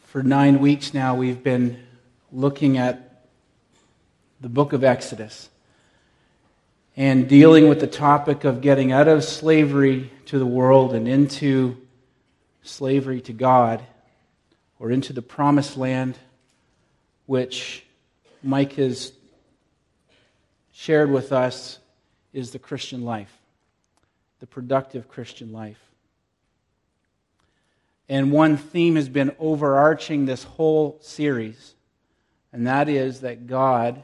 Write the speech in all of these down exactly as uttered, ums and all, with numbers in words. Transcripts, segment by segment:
For nine weeks now, we've been looking at the book of Exodus and dealing with the topic of getting out of slavery to the world and into slavery to God, or into the promised land, which Mike has shared with us is the Christian life, the productive Christian life. And one theme has been overarching this whole series, and that is that God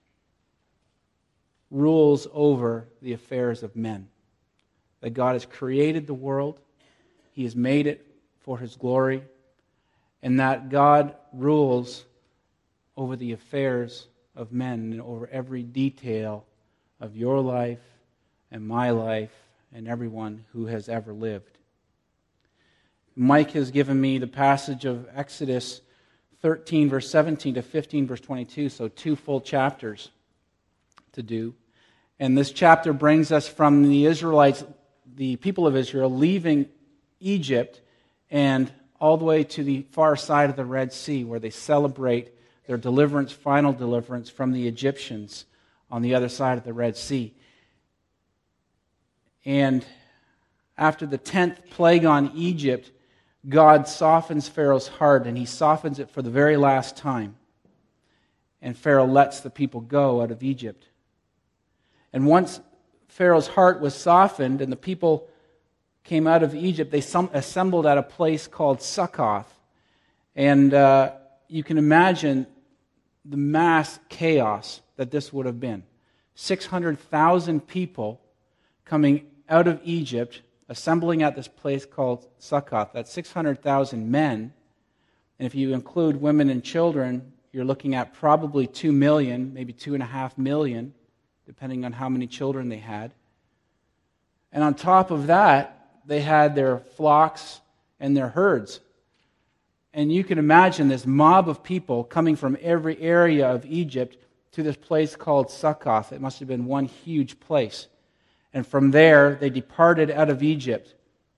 rules over the affairs of men. That God has created the world, He has made it for His glory, and that God rules over the affairs of men and over every detail of your life and my life and everyone who has ever lived. Mike has given me the passage of Exodus thirteen, verse seventeen to fifteen, verse twenty-two, so two full chapters to do. And this chapter brings us from the Israelites, the people of Israel, leaving Egypt and all the way to the far side of the Red Sea, where they celebrate their deliverance, final deliverance from the Egyptians on the other side of the Red Sea. And after the tenth plague on Egypt, God softens Pharaoh's heart, and He softens it for the very last time. And Pharaoh lets the people go out of Egypt. And once Pharaoh's heart was softened and the people came out of Egypt, they assembled at a place called Succoth. And uh, you can imagine the mass chaos that this would have been. six hundred thousand people coming out of Egypt, assembling at this place called Succoth. That's six hundred thousand men. And if you include women and children, you're looking at probably two million, maybe two and a half million, depending on how many children they had. And on top of that, they had their flocks and their herds. And you can imagine this mob of people coming from every area of Egypt to this place called Succoth. It must have been one huge place. And from there, they departed out of Egypt.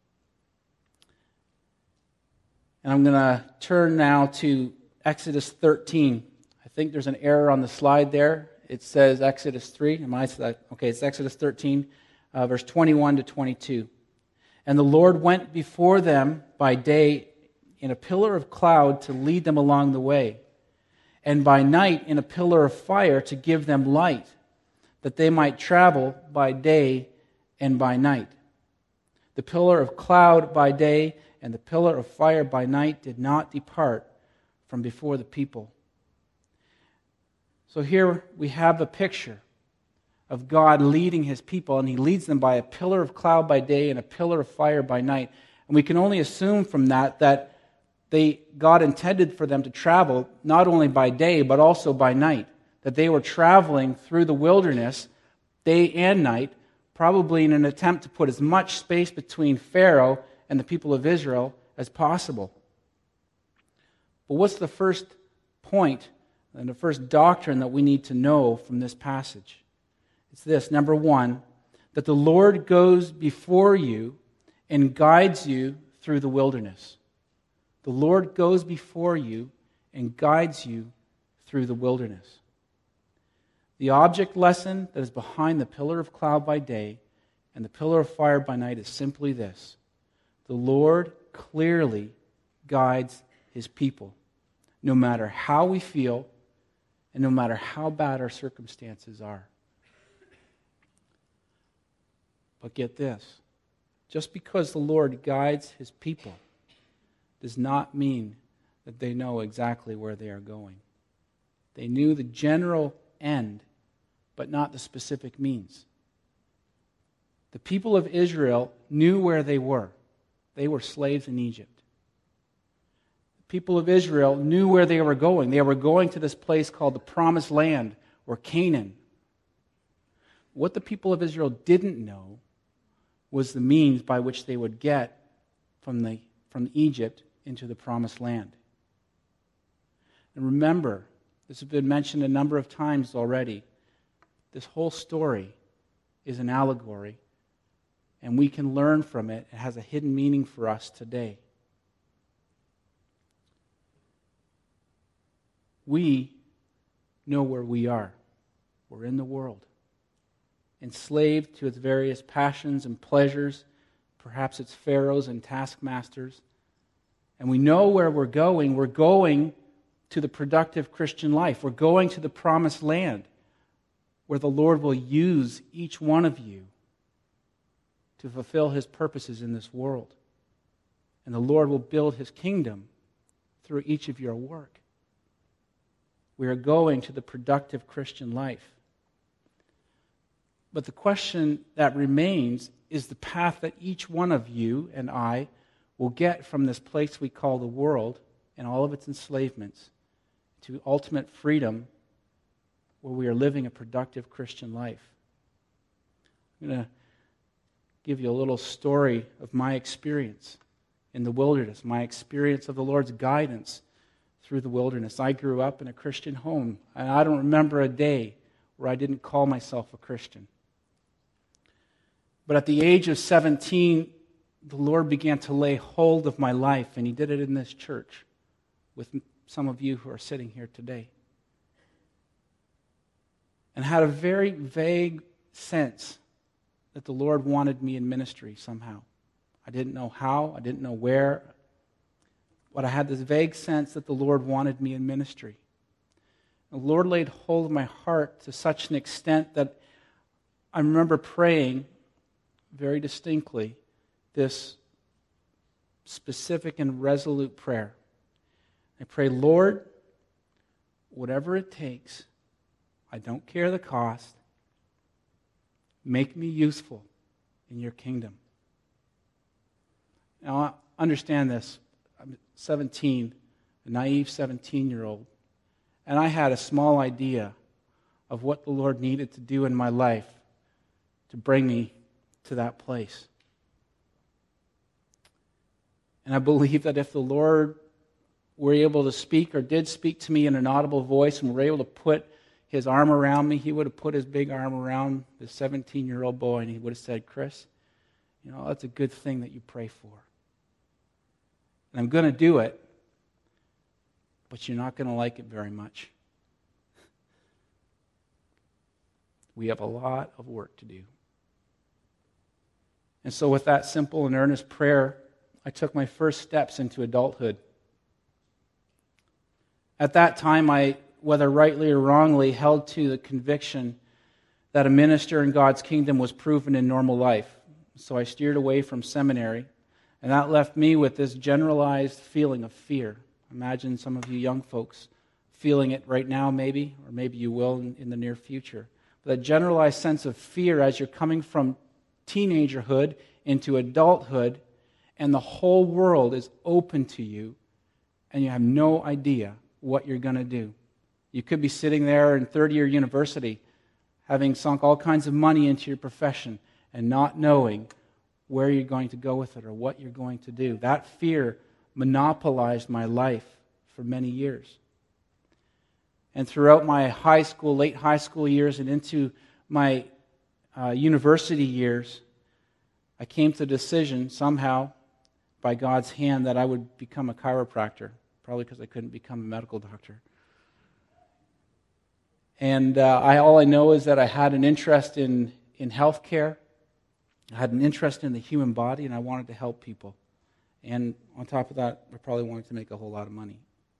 And I'm going to turn now to Exodus thirteen. I think there's an error on the slide there. It says Exodus three. Am I? Okay, it's Exodus thirteen, uh, verse twenty-one to twenty-two. And the Lord went before them by day in a pillar of cloud to lead them along the way, and by night in a pillar of fire to give them light, that they might travel by day and by night. The pillar of cloud by day and the pillar of fire by night did not depart from before the people. So here we have a picture of God leading His people, and He leads them by a pillar of cloud by day and a pillar of fire by night. And we can only assume from that that they God intended for them to travel not only by day but also by night, that they were traveling through the wilderness day and night, probably in an attempt to put as much space between Pharaoh and the people of Israel as possible. But what's the first point and the first doctrine that we need to know from this passage? It's this. Number one, that the Lord goes before you and guides you through the wilderness. The Lord goes before you and guides you through the wilderness. The object lesson that is behind the pillar of cloud by day and the pillar of fire by night is simply this. The Lord clearly guides His people, no matter how we feel and no matter how bad our circumstances are. But get this, just because the Lord guides His people does not mean that they know exactly where they are going. They knew the general end, but not the specific means. The people of Israel knew where they were. They were slaves in Egypt. The people of Israel knew where they were going. They were going to this place called the Promised Land, or Canaan. What the people of Israel didn't know was the means by which they would get from the from Egypt into the Promised Land. And remember, this has been mentioned a number of times already. This whole story is an allegory, and we can learn from it. It has a hidden meaning for us today. we know where we are. We're in the world, enslaved to its various passions and pleasures, perhaps its pharaohs and taskmasters. And we know where we're going. We're going to the productive Christian life. We're going to the promised land where the Lord will use each one of you to fulfill His purposes in this world. And the Lord will build His kingdom through each of your work. We are going to the productive Christian life. But the question that remains is the path that each one of you and I will get from this place we call the world and all of its enslavements to ultimate freedom where we are living a productive Christian life. I'm going to give you a little story of my experience in the wilderness, my experience of the Lord's guidance through the wilderness. I grew up in a Christian home, and I don't remember a day where I didn't call myself a Christian. But at the age of seventeen, the Lord began to lay hold of my life, and He did it in this church with some of you who are sitting here today. And had a very vague sense that the Lord wanted me in ministry somehow. I didn't know how, I didn't know where, but I had this vague sense that the Lord wanted me in ministry. The Lord laid hold of my heart to such an extent that I remember praying very distinctly this specific and resolute prayer. I pray, Lord, whatever it takes, I don't care the cost, make me useful in your kingdom. Now, understand this. I'm seventeen, a naive seventeen-year-old, and I had a small idea of what the Lord needed to do in my life to bring me to that place. And I believe that if the Lord were able to speak or did speak to me in an audible voice and were able to put His arm around me, He would have put His big arm around this seventeen-year-old boy and He would have said, Chris, you know, that's a good thing that you pray for. And I'm going to do it, but you're not going to like it very much. We have a lot of work to do. And so with that simple and earnest prayer, I took my first steps into adulthood. At that time, I, whether rightly or wrongly, held to the conviction that a minister in God's kingdom was proven in normal life. So I steered away from seminary, and that left me with this generalized feeling of fear. Imagine some of you young folks feeling it right now, maybe, or maybe you will in, in the near future. But that generalized sense of fear as you're coming from teenagerhood into adulthood, and the whole world is open to you, and you have no idea what you're going to do. You could be sitting there in third-year university, having sunk all kinds of money into your profession, and not knowing where you're going to go with it or what you're going to do. That fear monopolized my life for many years. And throughout my high school, late high school years, and into my uh, university years, I came to the decision somehow, by God's hand, that I would become a chiropractor, probably because I couldn't become a medical doctor. And uh, I, all I know is that I had an interest in, in healthcare. I had an interest in the human body, and I wanted to help people. And on top of that, I probably wanted to make a whole lot of money.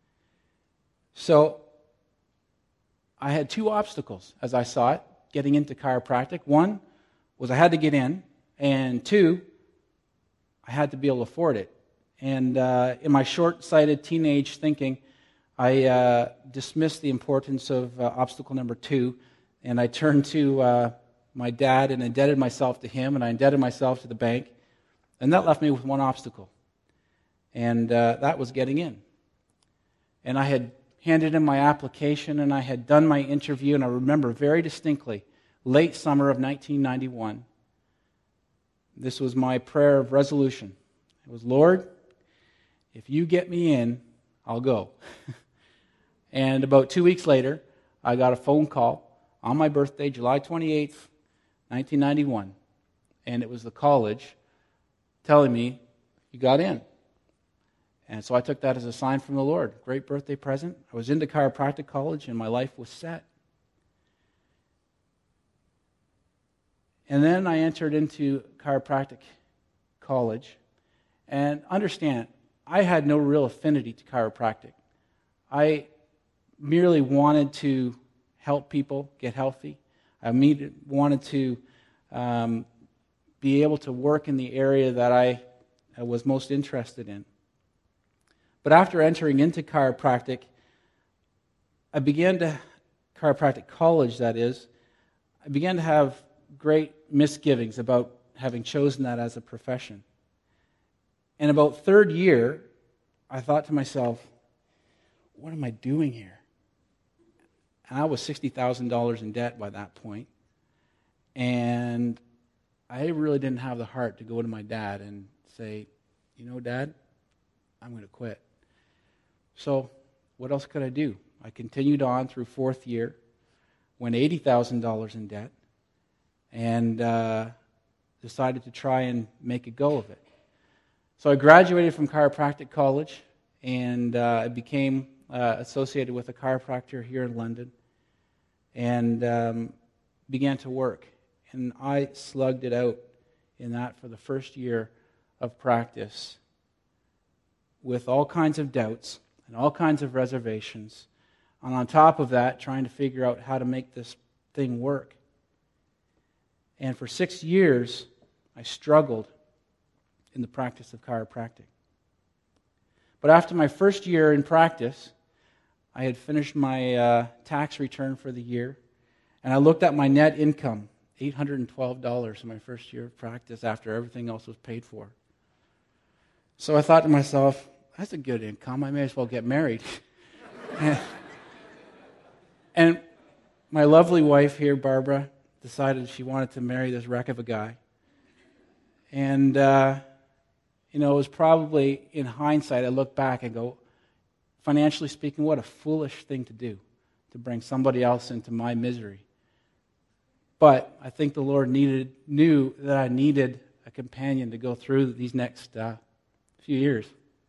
So I had two obstacles, as I saw it, getting into chiropractic. One was I had to get in, and two, I had to be able to afford it. And uh, in my short-sighted teenage thinking, I uh, dismissed the importance of uh, obstacle number two, and I turned to uh, my dad and indebted myself to him, and I indebted myself to the bank, and that left me with one obstacle, and uh, that was getting in. And I had handed in my application, and I had done my interview, and I remember very distinctly, late summer of nineteen ninety-one, this was my prayer of resolution. It was, Lord, if you get me in, I'll go. And about two weeks later, I got a phone call on my birthday, July twenty-eighth, nineteen ninety-one. And it was the college telling me, you got in. And so I took that as a sign from the Lord. Great birthday present. I was into chiropractic college, and my life was set. And then I entered into chiropractic college. And understand, I had no real affinity to chiropractic. I merely wanted to help people get healthy. I wanted to um, be able to work in the area that I was most interested in. But after entering into chiropractic, I began to, chiropractic college that is, I began to have great misgivings about having chosen that as a profession. And about third year, I thought to myself, what am I doing here? And I was sixty thousand dollars in debt by that point. And I really didn't have the heart to go to my dad and say, you know, Dad, I'm going to quit. So what else could I do? I continued on through fourth year, went eighty thousand dollars in debt, and uh, decided to try and make a go of it. So I graduated from chiropractic college, and uh, I became uh, associated with a chiropractor here in London, and um, began to work. And I slugged it out in that for the first year of practice with all kinds of doubts and all kinds of reservations. And on top of that, trying to figure out how to make this thing work. And for six years, I struggled in the practice of chiropractic. But after my first year in practice, I had finished my uh, tax return for the year, and I looked at my net income, eight hundred twelve dollars in my first year of practice after everything else was paid for. So I thought to myself, that's a good income. I may as well get married. and, and my lovely wife here, Barbara, decided she wanted to marry this wreck of a guy. And, uh, you know, it was probably, in hindsight, I look back and go, financially speaking, what a foolish thing to do, to bring somebody else into my misery. But I think the Lord needed knew that I needed a companion to go through these next uh, few years.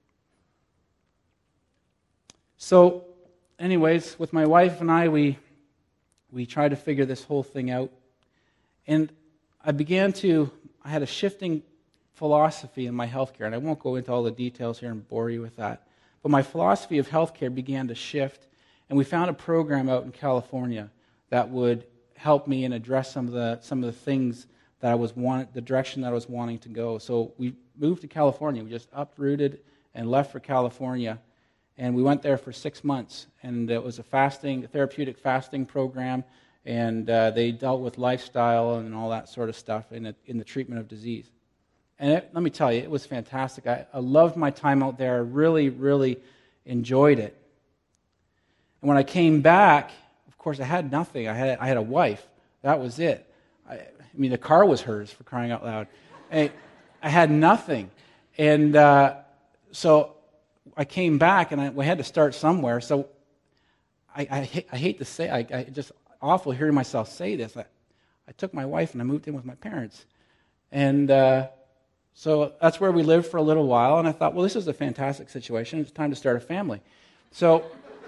So, anyways, with my wife and I, we we tried to figure this whole thing out. And I began to, I had a shifting philosophy in my healthcare, and I won't go into all the details here and bore you with that. But my philosophy of healthcare began to shift, and we found a program out in California that would help me and address some of the some of the things that I was want, the direction that I was wanting to go. So we moved to California. We just uprooted and left for California. And we went there for six months, and it was a fasting, a therapeutic fasting program, and uh, they dealt with lifestyle and all that sort of stuff in, a, in the treatment of disease. And it, let me tell you, it was fantastic. I, I loved my time out there. I really, really enjoyed it. And when I came back, of course, I had nothing. I had I had a wife. That was it. I, I mean, the car was hers, for crying out loud. I, I had nothing, and uh, so. I came back, and I, we had to start somewhere. So I, I, I hate to say, I, I just awful hearing myself say this. I, I took my wife and I moved in with my parents, and uh, so that's where we lived for a little while. And I thought, well, this is a fantastic situation. It's time to start a family. So,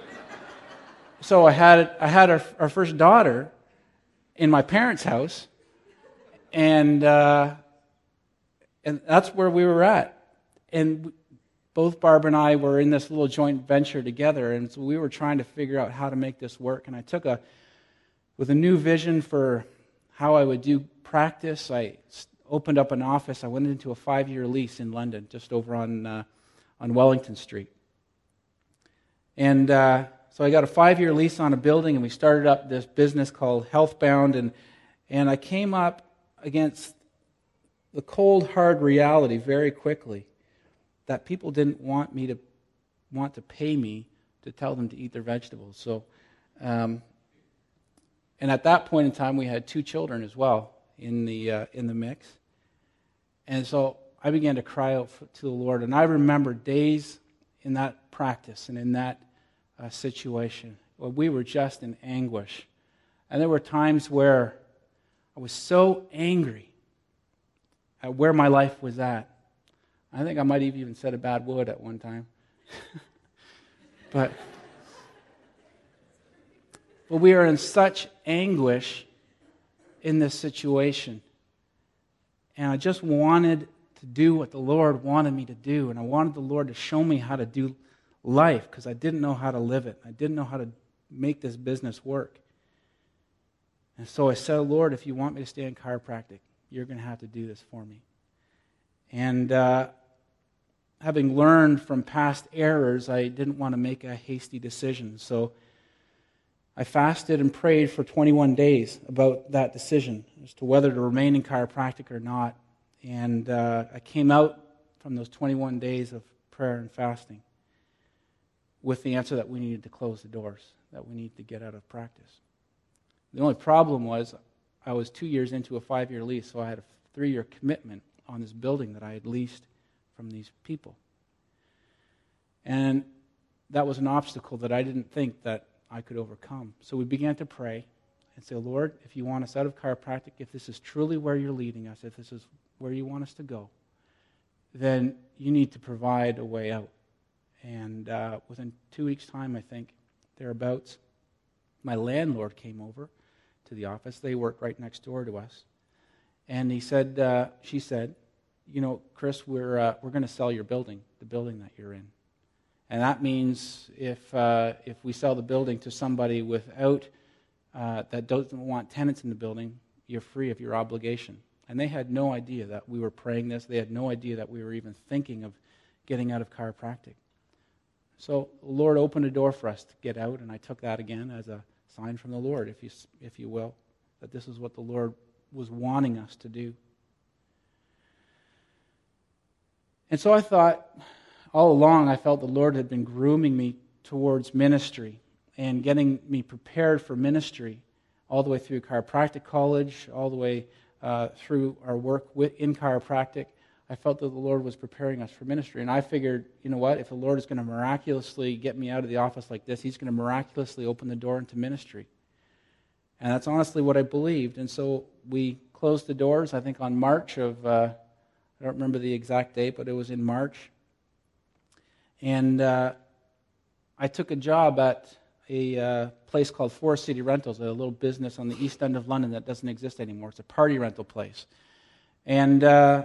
so I had I had our, our first daughter in my parents' house, and uh, and that's where we were at, and. Both Barbara and I were in this little joint venture together, and so we were trying to figure out how to make this work. And I took a, with a new vision for how I would do practice, I opened up an office. I went into a five-year lease in London, just over on uh, on Wellington Street. And uh, so I got a five-year lease on a building, and we started up this business called Healthbound, and and I came up against the cold, hard reality very quickly. That people didn't want me to want to pay me to tell them to eat their vegetables. So, um, and at that point in time, we had two children as well in the uh, in the mix. And so I began to cry out for, to the Lord. And I remember days in that practice and in that uh, situation where we were just in anguish. And there were times where I was so angry at where my life was at. I think I might have even said a bad word at one time. but, but we are in such anguish in this situation. And I just wanted to do what the Lord wanted me to do. And I wanted the Lord to show me how to do life, because I didn't know how to live it. I didn't know how to make this business work. And so I said, Lord, if you want me to stay in chiropractic, you're going to have to do this for me. And uh, having learned from past errors, I didn't want to make a hasty decision. So I fasted and prayed for twenty-one days about that decision as to whether to remain in chiropractic or not. And uh, I came out from those twenty-one days of prayer and fasting with the answer that we needed to close the doors, that we needed to get out of practice. The only problem was I was two years into a five-year lease, so I had a three-year commitment on this building that I had leased from these people. And that was an obstacle that I didn't think that I could overcome. So we began to pray and say, Lord, if you want us out of chiropractic, if this is truly where you're leading us, if this is where you want us to go, then you need to provide a way out. And uh, within two weeks' time, I think, thereabouts, my landlord came over to the office. They worked right next door to us. And he said, uh, she said, you know, Chris, we're uh, we're going to sell your building, the building that you're in. And that means if uh, if we sell the building to somebody without, uh, that doesn't want tenants in the building, you're free of your obligation. And they had no idea that we were praying this. They had no idea that we were even thinking of getting out of chiropractic. So the Lord opened a door for us to get out, and I took that again as a sign from the Lord, if you if you will, that this is what the Lord was wanting us to do. And so I thought, all along, I felt the Lord had been grooming me towards ministry and getting me prepared for ministry all the way through chiropractic college, all the way uh, through our work with, in chiropractic. I felt that the Lord was preparing us for ministry. And I figured, you know what, if the Lord is going to miraculously get me out of the office like this, He's going to miraculously open the door into ministry. And that's honestly what I believed. And so we closed the doors, I think, on March of, uh, I don't remember the exact date, but it was in March. And uh, I took a job at a uh, place called Forest City Rentals, a little business on the east end of London that doesn't exist anymore. It's a party rental place. And uh,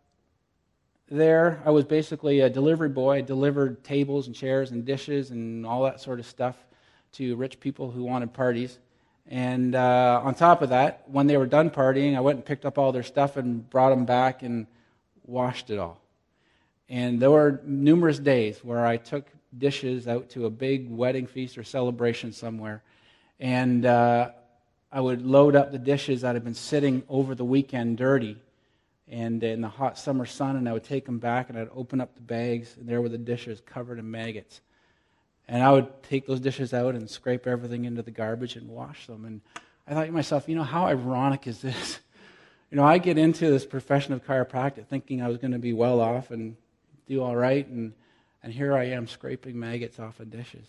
there, I was basically a delivery boy. I delivered tables and chairs and dishes and all that sort of stuff to rich people who wanted parties. And uh, on top of that, when they were done partying, I went and picked up all their stuff and brought them back and washed it all. And there were numerous days where I took dishes out to a big wedding feast or celebration somewhere, and uh, I would load up the dishes that had been sitting over the weekend dirty and in the hot summer sun, and I would take them back, and I'd open up the bags, and there were the dishes covered in maggots. And I would take those dishes out and scrape everything into the garbage and wash them. And I thought to myself, you know, how ironic is this? You know, I get into this profession of chiropractic thinking I was going to be well off and do all right, and and here I am scraping maggots off of dishes.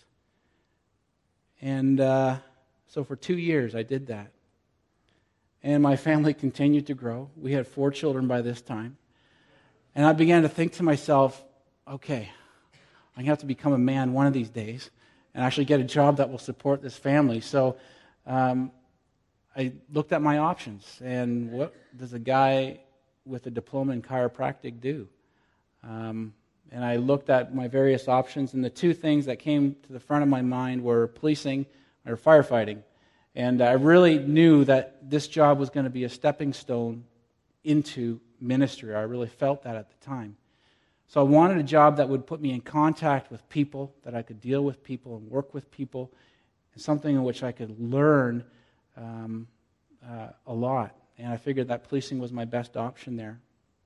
And uh, so for two years I did that. And my family continued to grow. We had four children by this time. And I began to think to myself, okay, I'm going to have to become a man one of these days and actually get a job that will support this family. So um, I looked at my options, and what does a guy with a diploma in chiropractic do? Um, and I looked at my various options, and the two things that came to the front of my mind were policing or firefighting. And I really knew that this job was going to be a stepping stone into ministry. I really felt that at the time. So I wanted a job that would put me in contact with people, that I could deal with people and work with people, and something in which I could learn um, uh, a lot. And I figured that policing was my best option there.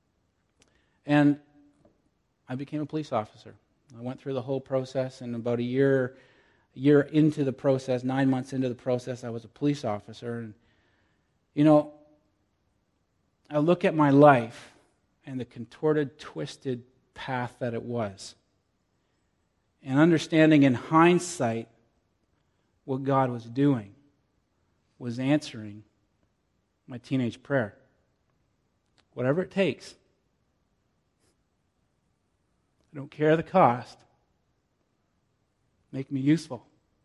And I became a police officer. I went through the whole process, and about a year, a year into the process, nine months into the process, I was a police officer. And, you know, I look at my life and the contorted, twisted path that it was, and understanding in hindsight what God was doing was answering my teenage prayer. Whatever it takes. I don't care the cost. make me useful.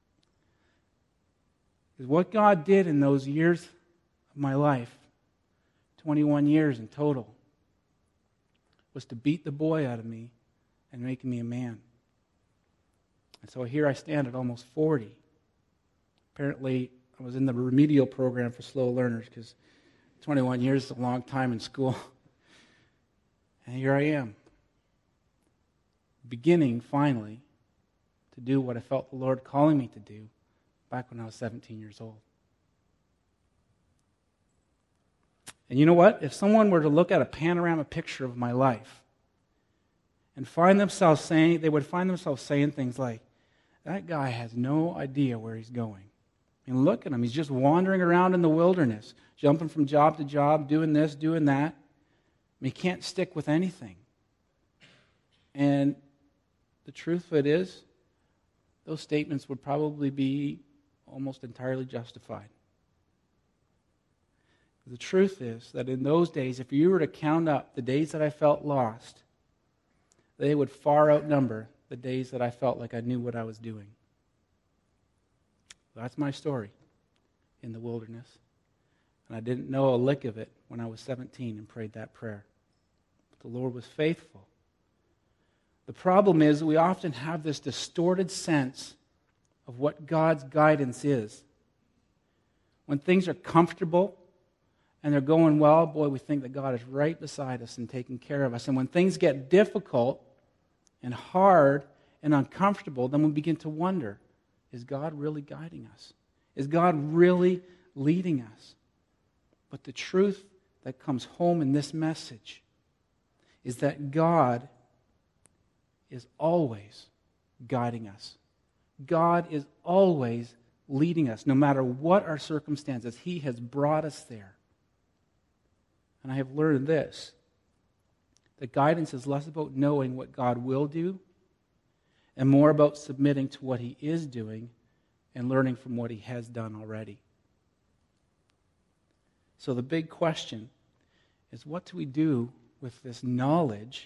Because what God did in those years of my life, twenty-one years in total, was to beat the boy out of me and make me a man. And so here I stand at almost forty. Apparently, I was in the remedial program for slow learners because twenty-one years is a long time in school. And here I am, beginning finally to do what I felt the Lord calling me to do back when I was seventeen years old. And you know what? If someone were to look at a panorama picture of my life and find themselves saying, they would find themselves saying things like, that guy has no idea where he's going. I mean, look at him. He's just wandering around in the wilderness, jumping from job to job, doing this, doing that. I mean, he can't stick with anything. And the truth of it is, those statements would probably be almost entirely justified. The truth is that in those days, if you were to count up the days that I felt lost, they would far outnumber the days that I felt like I knew what I was doing. That's my story in the wilderness. And I didn't know a lick of it when I was seventeen and prayed that prayer. But the Lord was faithful. The problem is we often have this distorted sense of what God's guidance is. When things are comfortable and they're going well, boy, we think that God is right beside us and taking care of us. And when things get difficult and hard and uncomfortable, then we begin to wonder, is God really guiding us? Is God really leading us? But the truth that comes home in this message is that God is always guiding us. God is always leading us, no matter what our circumstances. He has brought us there. And I have learned this, that guidance is less about knowing what God will do and more about submitting to what He is doing and learning from what He has done already. So the big question is, what do we do with this knowledge?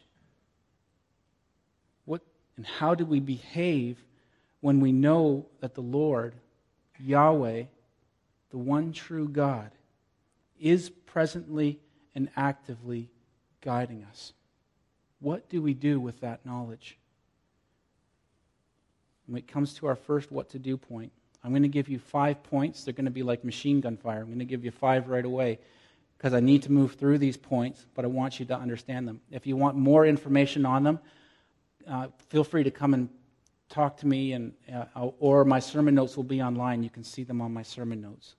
What and how do we behave when we know that the Lord, Yahweh, the one true God, is presently and actively guiding us? What do we do with that knowledge? When it comes to our first what to do point, I'm going to give you five points. They're going to be like machine gun fire. I'm going to give you five right away because I need to move through these points, but I want you to understand them. If you want more information on them, uh, feel free to come and talk to me, and uh, or my sermon notes will be online. You can see them on my sermon notes.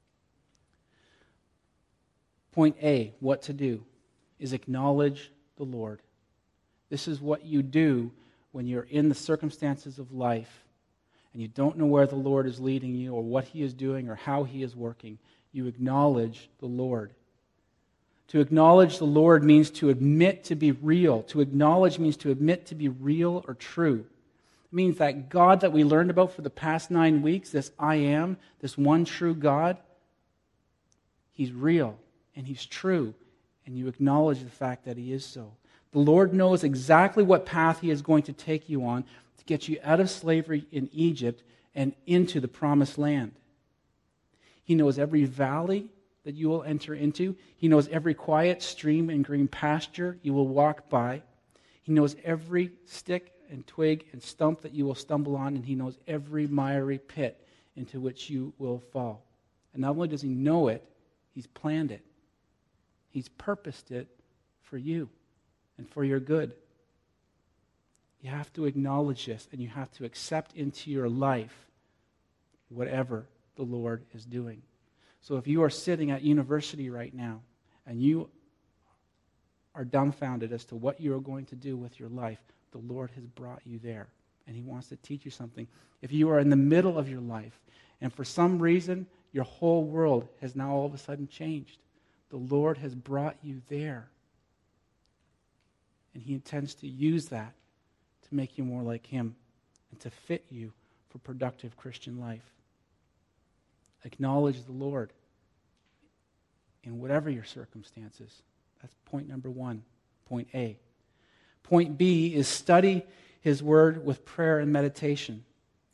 Point A, what to do, is acknowledge the Lord. This is what you do when you're in the circumstances of life and you don't know where the Lord is leading you or what He is doing or how He is working. You acknowledge the Lord. To acknowledge the Lord means to admit to be real. To acknowledge means to admit to be real or true. It means that God that we learned about for the past nine weeks, this I am, this one true God, He's real. And He's true, and you acknowledge the fact that He is so. The Lord knows exactly what path He is going to take you on to get you out of slavery in Egypt and into the promised land. He knows every valley that you will enter into. He knows every quiet stream and green pasture you will walk by. He knows every stick and twig and stump that you will stumble on, and He knows every miry pit into which you will fall. And not only does He know it, He's planned it. He's purposed it for you and for your good. You have to acknowledge this, and you have to accept into your life whatever the Lord is doing. So if you are sitting at university right now, and you are dumbfounded as to what you are going to do with your life, the Lord has brought you there, and He wants to teach you something. If you are in the middle of your life, and for some reason your whole world has now all of a sudden changed, the Lord has brought you there. And He intends to use that to make you more like Him and to fit you for productive Christian life. Acknowledge the Lord in whatever your circumstances. That's point number one, point A. Point B is study His Word with prayer and meditation.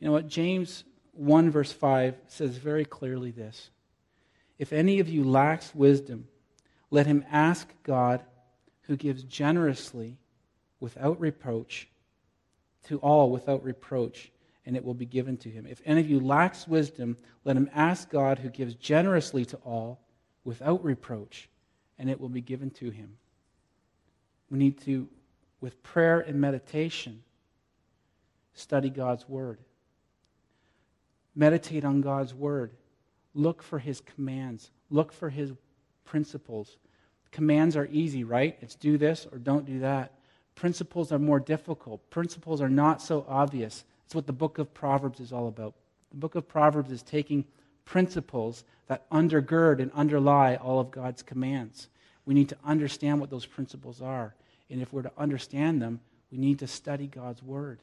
You know what? James one verse five says very clearly this. If any of you lacks wisdom, let him ask God, who gives generously without reproach to all without reproach, and it will be given to him. If any of you lacks wisdom, let him ask God, who gives generously to all without reproach, and it will be given to him. We need to, with prayer and meditation, study God's word. Meditate on God's word. Look for his commands. Look for his principles. Commands are easy, right? It's do this or don't do that. Principles are more difficult. Principles are not so obvious. It's what the book of Proverbs is all about. The book of Proverbs is taking principles that undergird and underlie all of God's commands. We need to understand what those principles are. And if we're to understand them, we need to study God's word.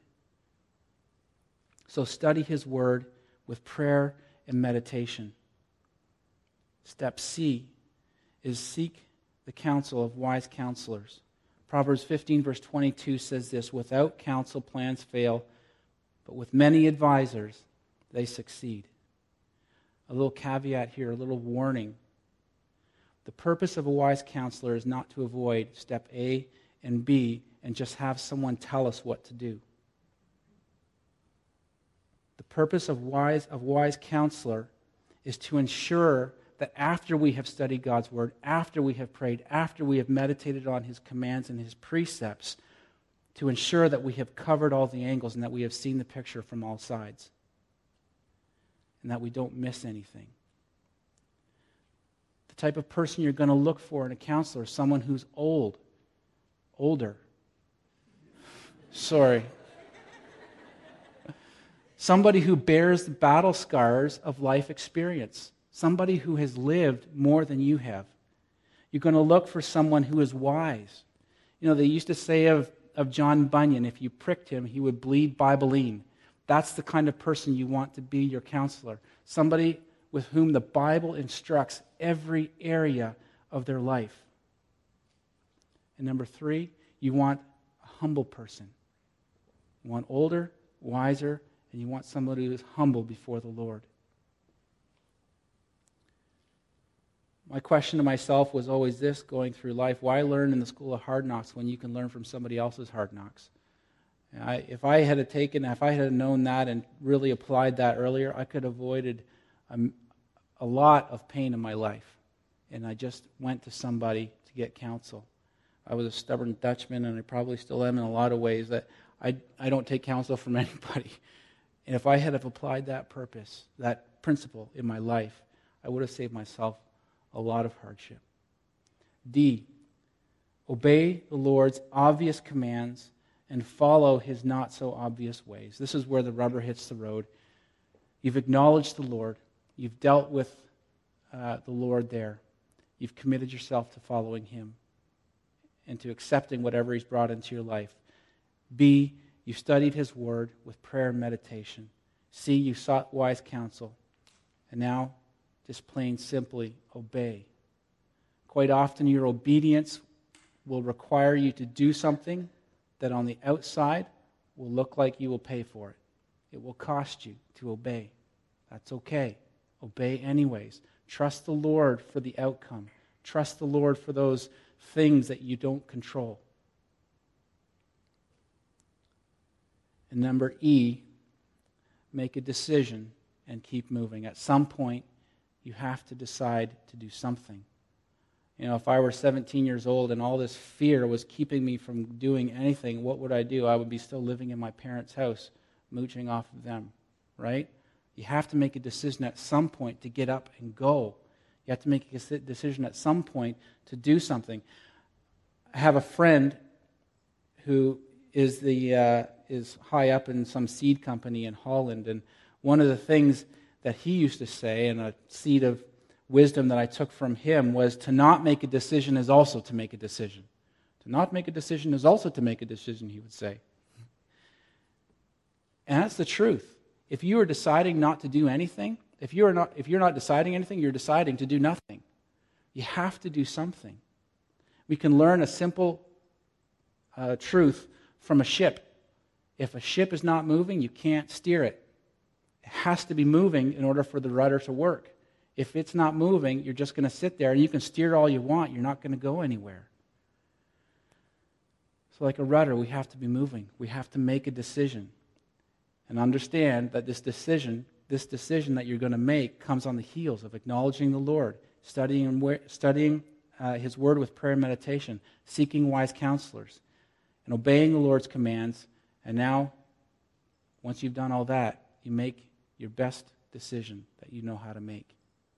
So study his word with prayer and meditation. Step C is seek the counsel of wise counselors. Proverbs fifteen verse twenty-two says this, without counsel plans fail, but with many advisors they succeed. A little caveat here, a little warning. The purpose of a wise counselor is not to avoid step A and B and just have someone tell us what to do. The purpose of wise of wise counselor is to ensure that after we have studied God's word, after we have prayed, after we have meditated on his commands and his precepts, to ensure that we have covered all the angles and that we have seen the picture from all sides and that we don't miss anything. The type of person you're going to look for in a counselor is someone who's old, older. Sorry. Somebody who bears the battle scars of life experience. Somebody who has lived more than you have. You're going to look for someone who is wise. You know, they used to say of, of John Bunyan, if you pricked him, he would bleed Bibline. That's the kind of person you want to be your counselor. Somebody with whom the Bible instructs every area of their life. And number three, you want a humble person. You want older, wiser, and you want somebody who is humble before the Lord. My question to myself was always this going through life: why learn in the school of hard knocks when you can learn from somebody else's hard knocks? I, if I had taken, if I had known that and really applied that earlier, I could have avoided a, a lot of pain in my life. And I just went to somebody to get counsel. I was a stubborn Dutchman, and I probably still am in a lot of ways, that I, I don't take counsel from anybody. And if I had have applied that purpose, that principle in my life, I would have saved myself a lot of hardship. D, obey the Lord's obvious commands and follow his not so obvious ways. This is where the rubber hits the road. You've acknowledged the Lord. You've dealt with uh, the Lord there. You've committed yourself to following him and to accepting whatever he's brought into your life. B, you studied his word with prayer and meditation. C, you sought wise counsel. And now, just plain simply, obey. Quite often your obedience will require you to do something that on the outside will look like you will pay for it. It will cost you to obey. That's okay. Obey anyways. Trust the Lord for the outcome. Trust the Lord for those things that you don't control. And number E, make a decision and keep moving. At some point, you have to decide to do something. You know, if I were seventeen years old and all this fear was keeping me from doing anything, what would I do? I would be still living in my parents' house, mooching off of them, right? You have to make a decision at some point to get up and go. You have to make a decision at some point to do something. I have a friend who is the uh, is high up in some seed company in Holland, and one of the things that he used to say, and a seed of wisdom that I took from him, was to not make a decision is also to make a decision. To not make a decision is also to make a decision, he would say. And that's the truth. If you are deciding not to do anything, if you are not, if you're not deciding anything, you're deciding to do nothing. You have to do something. We can learn a simple uh, truth from a ship. If a ship is not moving, you can't steer it. It has to be moving in order for the rudder to work. If it's not moving, you're just going to sit there, and you can steer all you want. You're not going to go anywhere. So like a rudder, we have to be moving. We have to make a decision. And understand that this decision, this decision that you're going to make comes on the heels of acknowledging the Lord, studying, studying uh, His Word with prayer and meditation, seeking wise counselors, and obeying the Lord's commands. And now, once you've done all that, you make your best decision that you know how to make.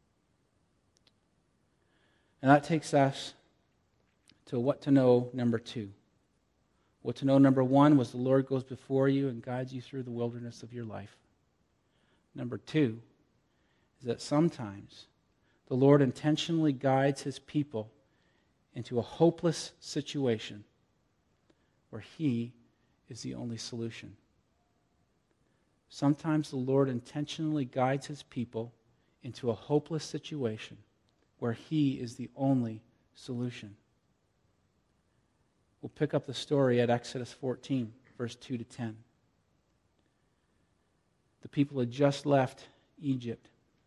And that takes us to what to know number two. What to know number one was the Lord goes before you and guides you through the wilderness of your life. Number two is that sometimes the Lord intentionally guides His people into a hopeless situation where He is the only solution. Sometimes the Lord intentionally guides His people into a hopeless situation where He is the only solution. We'll pick up the story at Exodus fourteen, verse two to ten. The people had just left Egypt.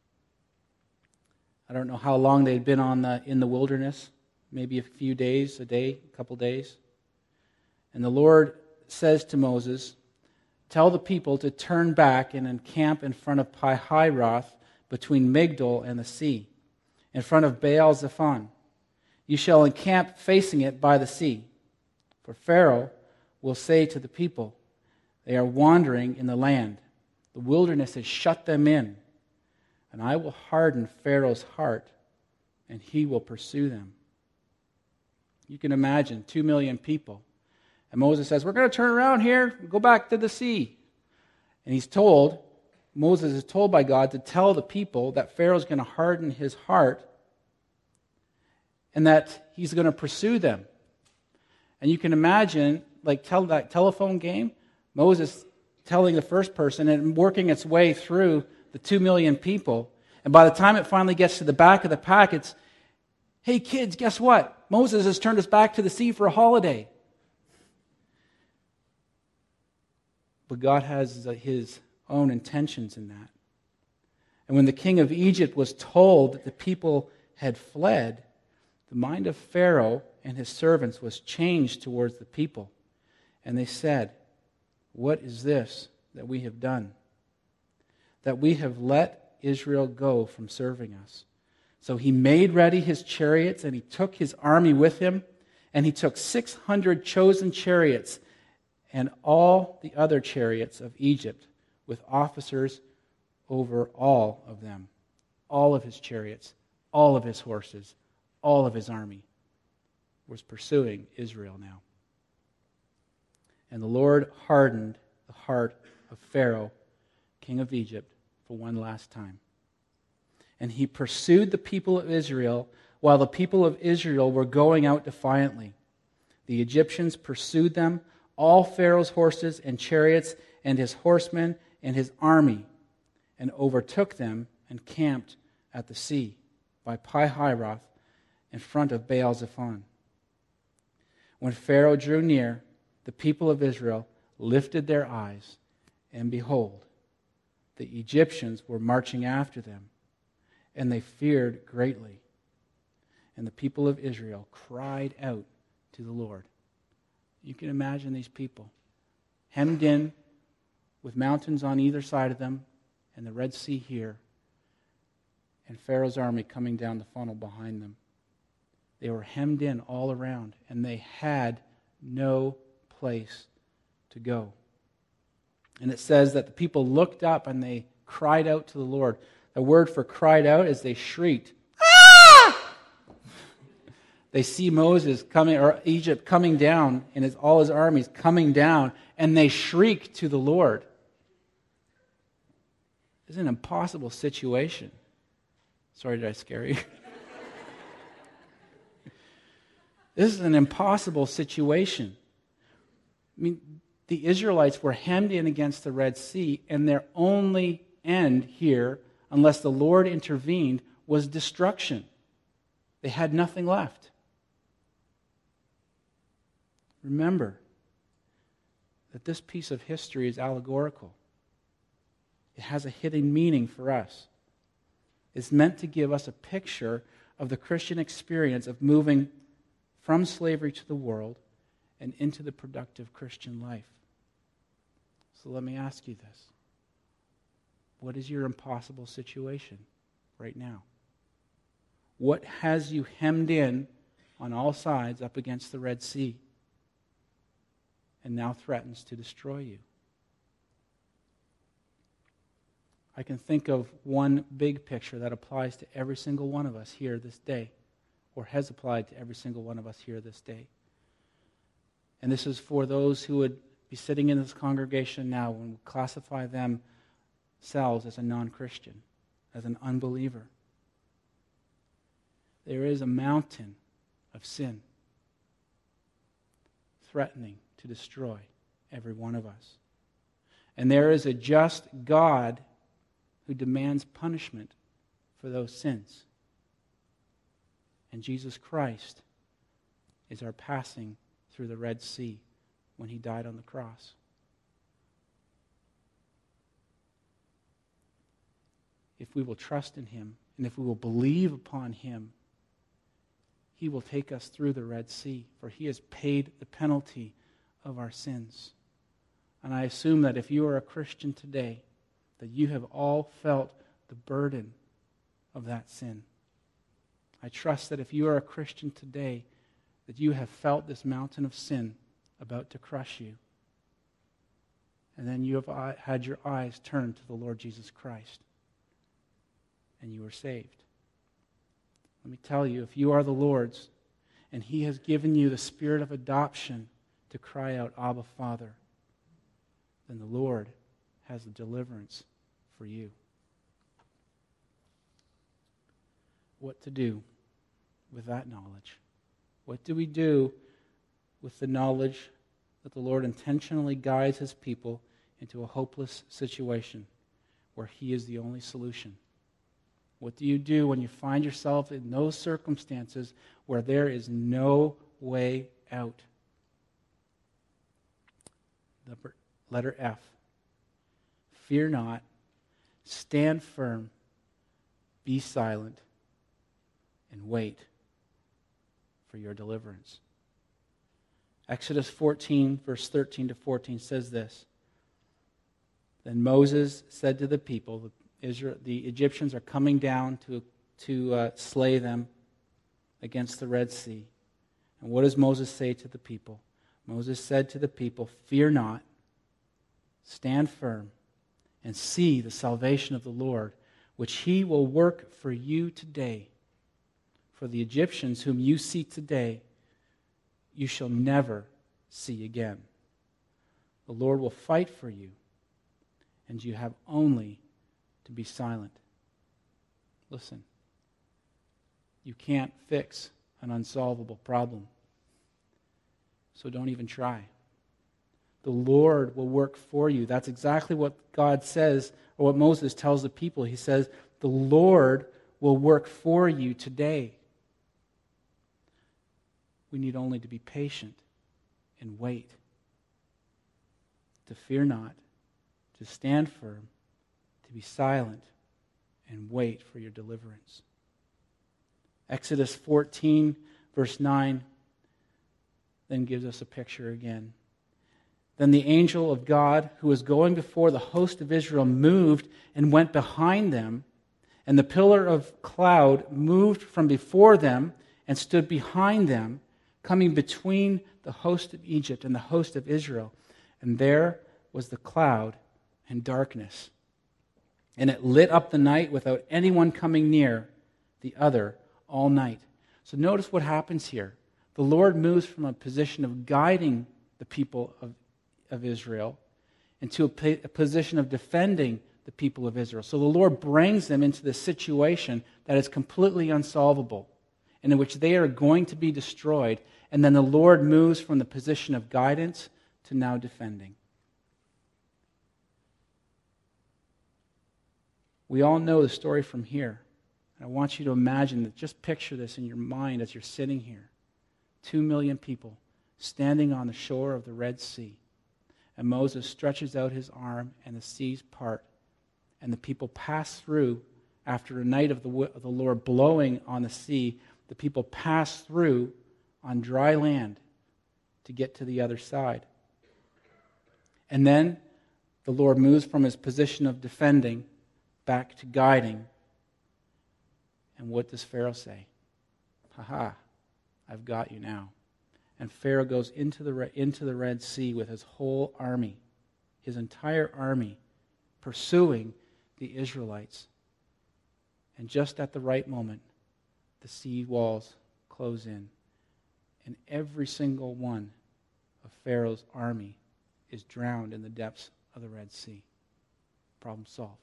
I don't know how long they had been on the, in the wilderness, maybe a few days, a day, a couple days. And the Lord says to Moses, tell the people to turn back and encamp in front of Pi-hahiroth between Migdol and the sea, in front of Baal-zephon. You shall encamp facing it by the sea. For Pharaoh will say to the people, they are wandering in the land. The wilderness has shut them in. And I will harden Pharaoh's heart, and he will pursue them. You can imagine two million people. And Moses says, we're going to turn around here and go back to the sea. And he's told, Moses is told by God to tell the people that Pharaoh's going to harden his heart and that he's going to pursue them. And you can imagine, like tell that telephone game, Moses telling the first person and working its way through the two million people. And by the time it finally gets to the back of the pack, it's, hey kids, guess what? Moses has turned us back to the sea for a holiday. But God has His own intentions in that. And when the king of Egypt was told that the people had fled, the mind of Pharaoh and his servants was changed towards the people. And they said, what is this that we have done? That we have let Israel go from serving us. So he made ready his chariots, and he took his army with him, and he took six hundred chosen chariots and all the other chariots of Egypt with officers over all of them. All of his chariots, all of his horses, all of his army was pursuing Israel now. And the Lord hardened the heart of Pharaoh, king of Egypt, for one last time. And he pursued the people of Israel while the people of Israel were going out defiantly. The Egyptians pursued them, all Pharaoh's horses and chariots and his horsemen and his army, and overtook them and camped at the sea by Pi-hahiroth in front of Baal-zephon. When Pharaoh drew near, the people of Israel lifted their eyes, and behold, the Egyptians were marching after them, and they feared greatly. And the people of Israel cried out to the Lord. You can imagine these people, hemmed in with mountains on either side of them, and the Red Sea here, and Pharaoh's army coming down the funnel behind them. They were hemmed in all around, and they had no place to go. And it says that the people looked up and they cried out to the Lord. The word for cried out is they shrieked. Ah! They see Moses coming, or Egypt coming down, and his, all his armies coming down, and they shriek to the Lord. This is an impossible situation. Sorry, did I scare you? This is an impossible situation. I mean, the Israelites were hemmed in against the Red Sea, and their only end here, unless the Lord intervened, was destruction. They had nothing left. Remember that this piece of history is allegorical. It has a hidden meaning for us. It's meant to give us a picture of the Christian experience of moving from slavery to the world and into the productive Christian life. So let me ask you this. What is your impossible situation right now? What has you hemmed in on all sides up against the Red Sea and now threatens to destroy you? I can think of one big picture that applies to every single one of us here this day, or has applied to every single one of us here this day. And this is for those who would be sitting in this congregation now and would classify themselves as a non-Christian, as an unbeliever. There is a mountain of sin threatening to destroy every one of us. And there is a just God who demands punishment for those sins. And Jesus Christ is our passing through the Red Sea when he died on the cross. If we will trust in him, and if we will believe upon him, he will take us through the Red Sea, for he has paid the penalty of our sins. And I assume that if you are a Christian today, that you have all felt the burden of that sin. I trust that if you are a Christian today, that you have felt this mountain of sin about to crush you. And then you have had your eyes turned to the Lord Jesus Christ. And you are saved. Let me tell you, if you are the Lord's, and he has given you the spirit of adoption to cry out, Abba, Father, then the Lord has the deliverance for you. What to do with that knowledge? What do we do with the knowledge that the Lord intentionally guides his people into a hopeless situation where he is the only solution? What do you do when you find yourself in those circumstances where there is no way out? The letter F. Fear not, stand firm, be silent, and wait for your deliverance. Exodus fourteen, verse thirteen to fourteen says this. Then Moses said to the people, the, Israel, the Egyptians are coming down to, to uh, slay them against the Red Sea. And what does Moses say to the people? Moses said to the people, fear not, stand firm, and see the salvation of the Lord, which he will work for you today. For the Egyptians whom you see today, you shall never see again. The Lord will fight for you, and you have only to be silent. Listen, you can't fix an unsolvable problem, so don't even try. The Lord will work for you. That's exactly what God says, or what Moses tells the people. He says, the Lord will work for you today. We need only to be patient and wait. To fear not, to stand firm, to be silent, and wait for your deliverance. Exodus fourteen, verse nine, then gives us a picture again. Then the angel of God, who was going before the host of Israel, moved and went behind them, and the pillar of cloud moved from before them and stood behind them, coming between the host of Egypt and the host of Israel. And there was the cloud and darkness. And it lit up the night without anyone coming near the other all night. So notice what happens here. The Lord moves from a position of guiding the people of, of Israel into a, a position of defending the people of Israel. So the Lord brings them into this situation that is completely unsolvable, and in which they are going to be destroyed. And then the Lord moves from the position of guidance to now defending. We all know the story from here. I want you to imagine that, just picture this in your mind as you're sitting here. Two million people standing on the shore of the Red Sea. And Moses stretches out his arm and the seas part. And the people passed through, after a night of the, of the Lord blowing on the sea, the people passed through on dry land to get to the other side. And then the Lord moves from his position of defending back to guiding. And what does Pharaoh say? Ha ha, I've got you now. And Pharaoh goes into the, into the Red Sea with his whole army, his entire army, pursuing the Israelites. And just at the right moment, the sea walls close in. And every single one of Pharaoh's army is drowned in the depths of the Red Sea. Problem solved.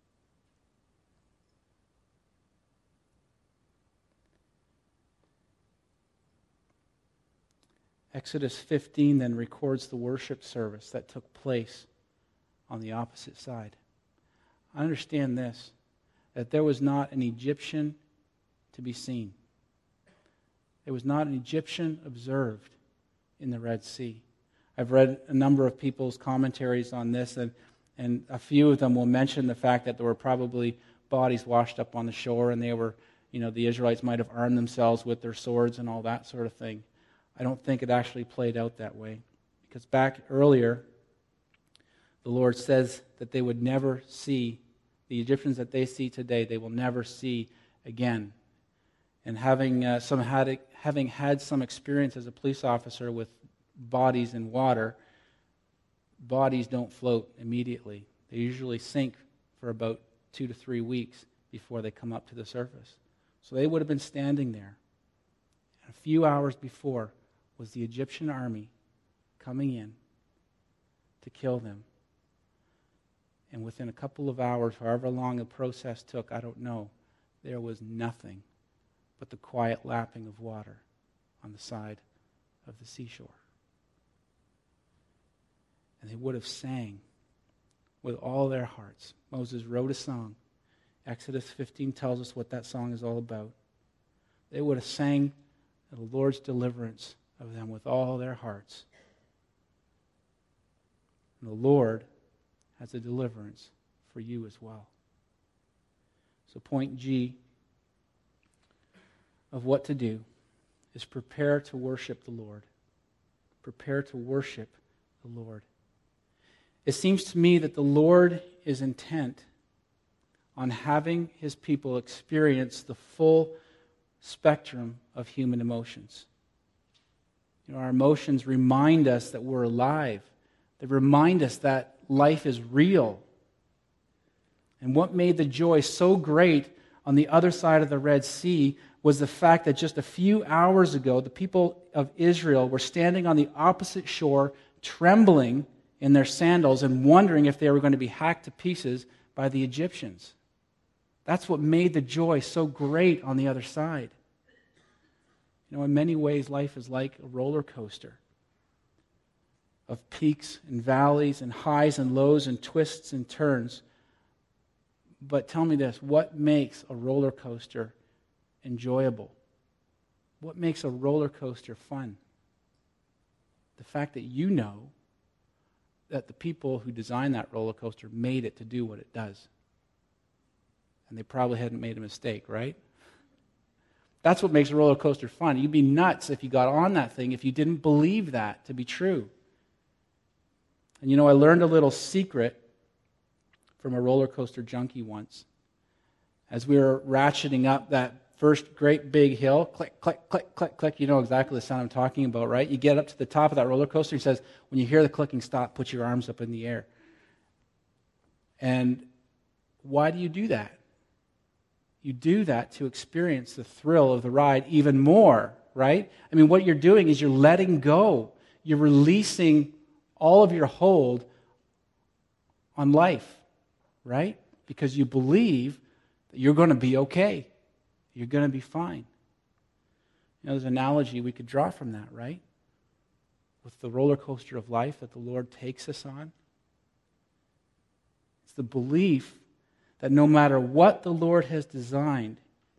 Exodus fifteen then records the worship service that took place on the opposite side. I understand this, that there was not an Egyptian to be seen. There was not an Egyptian observed in the Red Sea. I've read a number of people's commentaries on this, and, and a few of them will mention the fact that there were probably bodies washed up on the shore, and they were, you know, the Israelites might have armed themselves with their swords and all that sort of thing. I don't think it actually played out that way. Because back earlier, the Lord says that they would never see, the Egyptians that they see today, they will never see again. And having uh, some had having had some experience as a police officer with bodies in water, bodies don't float immediately. They usually sink for about two to three weeks before they come up to the surface. So they would have been standing there. And a few hours before was the Egyptian army coming in to kill them. And within a couple of hours, however long the process took, I don't know, there was nothing but the quiet lapping of water on the side of the seashore. And they would have sang with all their hearts. Moses wrote a song. Exodus fifteen tells us what that song is all about. They would have sang the Lord's deliverance of them with all their hearts. And the Lord has a deliverance for you as well. So point G of what to do is prepare to worship the Lord. Prepare to worship the Lord. It seems to me that the Lord is intent on having his people experience the full spectrum of human emotions. You know, our emotions remind us that we're alive. They remind us that life is real. And what made the joy so great on the other side of the Red Sea was the fact that just a few hours ago, the people of Israel were standing on the opposite shore, trembling in their sandals and wondering if they were going to be hacked to pieces by the Egyptians. That's what made the joy so great on the other side. You know, in many ways, life is like a roller coaster of peaks and valleys and highs and lows and twists and turns. But tell me this, what makes a roller coaster enjoyable? What makes a roller coaster fun? The fact that you know that the people who designed that roller coaster made it to do what it does. And they probably hadn't made a mistake, right? That's what makes a roller coaster fun. You'd be nuts if you got on that thing if you didn't believe that to be true. And you know, I learned a little secret from a roller coaster junkie once. As we were ratcheting up that first great big hill, click, click, click, click, click, you know exactly the sound I'm talking about, right? You get up to the top of that roller coaster, he says, when you hear the clicking stop, put your arms up in the air. And why do you do that? You do that to experience the thrill of the ride even more, right? I mean, what you're doing is you're letting go. You're releasing all of your hold on life, right? Because you believe that you're going to be okay. You're going to be fine. You know, there's an analogy we could draw from that, right? With the roller coaster of life that the Lord takes us on. It's the belief that no matter what the Lord has designed,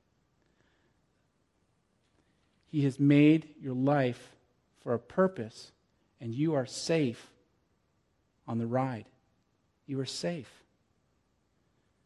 He has made your life for a purpose, and you are safe on the ride. You are safe.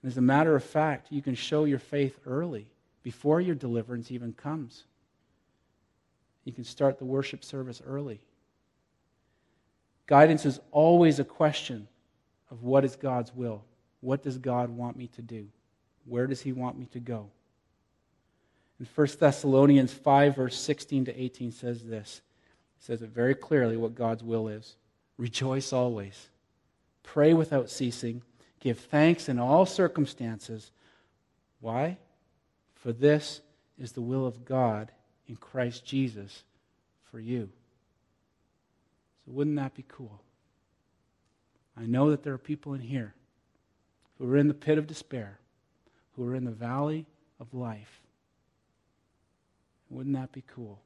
And as a matter of fact, you can show your faith early, before your deliverance even comes. You can start the worship service early. Guidance is always a question of what is God's will? What does God want me to do? Where does he want me to go? In First Thessalonians five, verse sixteen to eighteen says this. It says it very clearly what God's will is. Rejoice always. Pray without ceasing. Give thanks in all circumstances. Why? For this is the will of God in Christ Jesus for you. So wouldn't that be cool? I know that there are people in here who are in the pit of despair, who are in the valley of life. Wouldn't that be cool?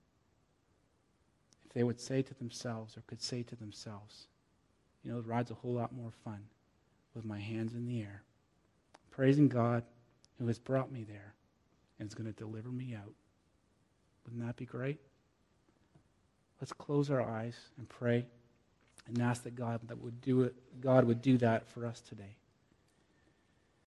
If they would say to themselves, or could say to themselves, you know, the ride's a whole lot more fun with my hands in the air, praising God who has brought me there and is going to deliver me out. Wouldn't that be great? Let's close our eyes and pray and ask that God that would do it. God would do that for us today.